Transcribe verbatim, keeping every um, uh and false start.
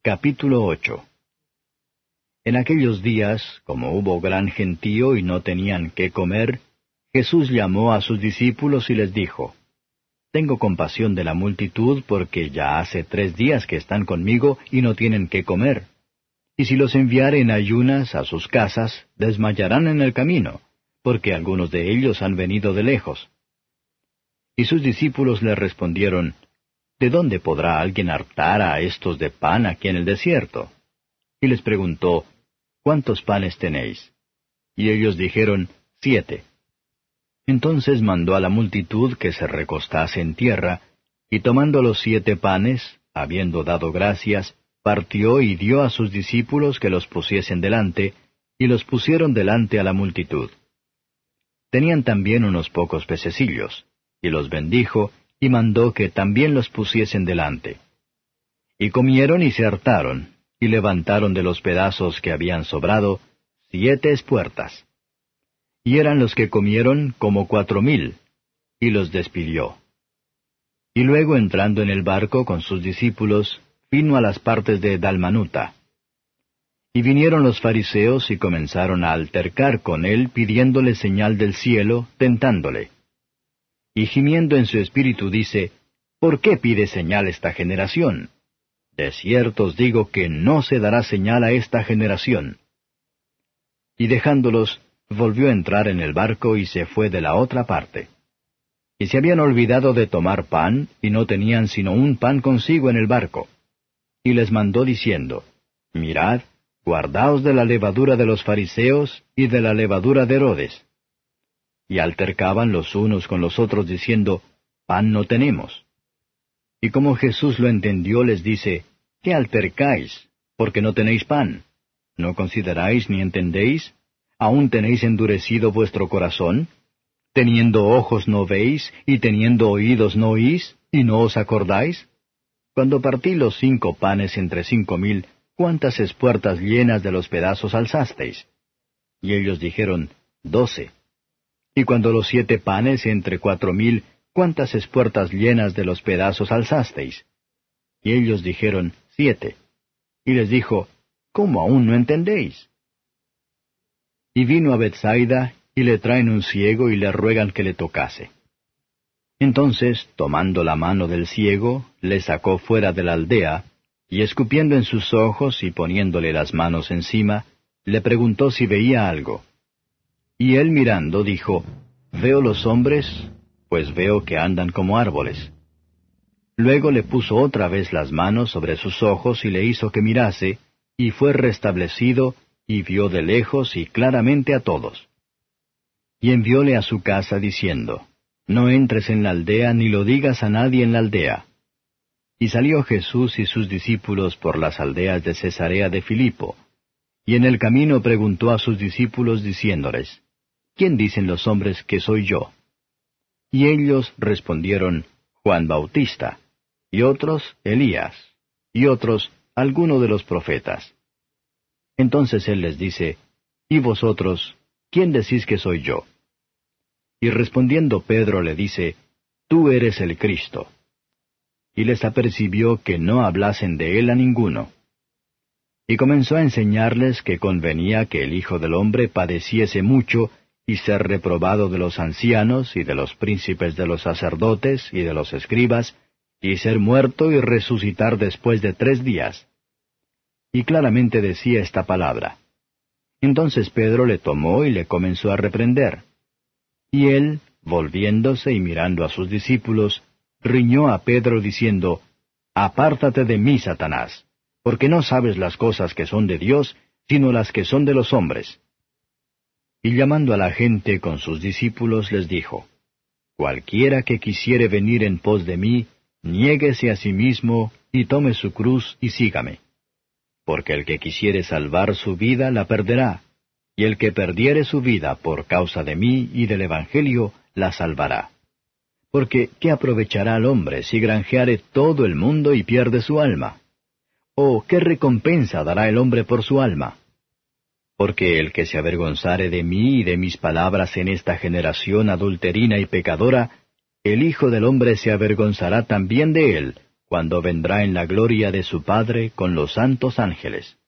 Capítulo ocho. En aquellos días, como hubo gran gentío y no tenían qué comer, Jesús llamó a sus discípulos y les dijo, Tengo compasión de la multitud porque ya hace tres días que están conmigo y no tienen qué comer. Y si los enviare en ayunas a sus casas, desmayarán en el camino, porque algunos de ellos han venido de lejos. Y sus discípulos le respondieron, ¿De dónde podrá alguien hartar a estos de pan aquí en el desierto? Y les preguntó, ¿Cuántos panes tenéis? Y ellos dijeron, Siete. Entonces mandó a la multitud que se recostase en tierra, y tomando los siete panes, habiendo dado gracias, partió y dio a sus discípulos que los pusiesen delante, y los pusieron delante a la multitud. Tenían también unos pocos pececillos, y los bendijo, y mandó que también los pusiesen delante. Y comieron y se hartaron, y levantaron de los pedazos que habían sobrado, siete espuertas. Y eran los que comieron como cuatro mil, y los despidió. Y luego entrando en el barco con sus discípulos, vino a las partes de Dalmanuta. Y vinieron los fariseos y comenzaron a altercar con él, pidiéndole señal del cielo, tentándole. Y gimiendo en su espíritu dice, ¿Por qué pide señal esta generación? De cierto os digo que no se dará señal a esta generación. Y dejándolos, volvió a entrar en el barco y se fue de la otra parte. Y se habían olvidado de tomar pan, y no tenían sino un pan consigo en el barco. Y les mandó diciendo, Mirad, guardaos de la levadura de los fariseos y de la levadura de Herodes. Y altercaban los unos con los otros diciendo, Pan no tenemos. Y como Jesús lo entendió, les dice, ¿Qué altercáis? Porque no tenéis pan. ¿No consideráis ni entendéis? ¿Aún tenéis endurecido vuestro corazón? ¿Teniendo ojos no veis, y teniendo oídos no oís, y no os acordáis? Cuando partí los cinco panes entre cinco mil, ¿cuántas espuertas llenas de los pedazos alzasteis? Y ellos dijeron, Doce. Y cuando los siete panes entre cuatro mil, ¿cuántas espuertas llenas de los pedazos alzasteis? Y ellos dijeron, Siete. Y les dijo, ¿Cómo aún no entendéis? Y vino a Bethsaida, y le traen un ciego, y le ruegan que le tocase. Entonces, tomando la mano del ciego, le sacó fuera de la aldea, y escupiendo en sus ojos y poniéndole las manos encima, le preguntó si veía algo. Y él mirando dijo, ¿Veo los hombres? Pues veo que andan como árboles. Luego le puso otra vez las manos sobre sus ojos y le hizo que mirase, y fue restablecido, y vio de lejos y claramente a todos. Y envióle a su casa diciendo, No entres en la aldea ni lo digas a nadie en la aldea. Y salió Jesús y sus discípulos por las aldeas de Cesarea de Filipo, y en el camino preguntó a sus discípulos diciéndoles, ¿Quién dicen los hombres que soy yo? Y ellos respondieron, Juan Bautista, y otros, Elías, y otros, alguno de los profetas. Entonces él les dice, ¿Y vosotros, quién decís que soy yo? Y respondiendo Pedro le dice, Tú eres el Cristo. Y les apercibió que no hablasen de él a ninguno. Y comenzó a enseñarles que convenía que el Hijo del Hombre padeciese mucho, y ser reprobado de los ancianos, y de los príncipes de los sacerdotes, y de los escribas, y ser muerto y resucitar después de tres días. Y claramente decía esta palabra. Entonces Pedro le tomó y le comenzó a reprender. Y él, volviéndose y mirando a sus discípulos, riñó a Pedro diciendo, Apártate de mí, Satanás, porque no sabes las cosas que son de Dios, sino las que son de los hombres. Y llamando a la gente con sus discípulos les dijo, Cualquiera que quisiere venir en pos de mí, niéguese a sí mismo, y tome su cruz y sígame. Porque el que quisiere salvar su vida la perderá, y el que perdiere su vida por causa de mí y del Evangelio la salvará. Porque ¿qué aprovechará al hombre si granjeare todo el mundo y pierde su alma? ¿O qué recompensa dará el hombre por su alma? Porque el que se avergonzare de mí y de mis palabras en esta generación adulterina y pecadora, el Hijo del Hombre se avergonzará también de él, cuando vendrá en la gloria de su Padre con los santos ángeles.